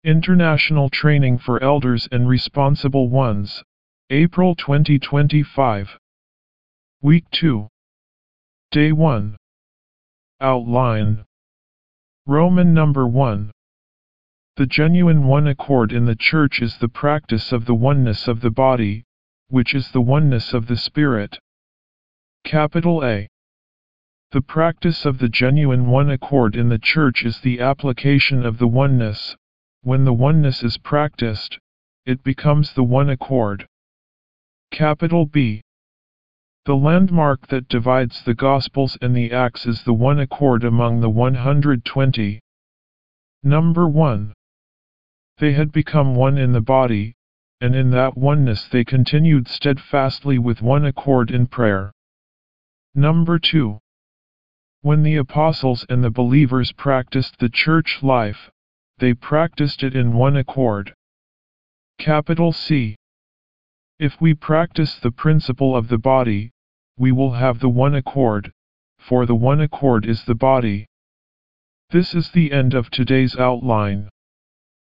International Training for Elders and Responsible Ones, April 2025. Week 2. Day 1. Outline. Roman number 1. The genuine one accord in the Church is the practice of the oneness of the body, which is the oneness of the Spirit. Capital A. The practice of the genuine one accord in the Church is the application of the oneness. When the oneness is practiced, it becomes the one accord. Capital B. The landmark that divides the Gospels and the Acts is the one accord among the 120. Number 1. They had become one in the body, and in that oneness they continued steadfastly with one accord in prayer. Number 2. When the apostles and the believers practiced the church life, they practiced it in one accord. Capital C. If we practice the principle of the body, we will have the one accord, for the one accord is the body. This is the end of today's outline.